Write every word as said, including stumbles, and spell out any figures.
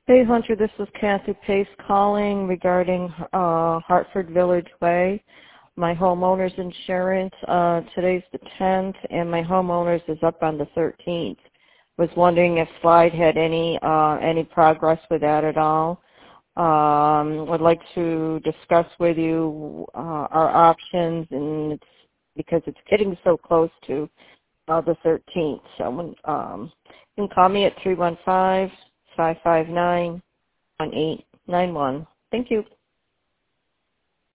Hey, Hunter, this is Kathy Pace calling regarding uh, Hartford Village Way. My homeowner's insurance, uh, today's the tenth, and my homeowner's is up on the thirteenth. Was wondering if Slide had any uh, any progress with that at all. Um, would like to discuss with you uh, our options, and it's because it's getting so close to uh, the thirteenth. So um, you can call me at three one five, five five nine, one eight nine one. Thank you.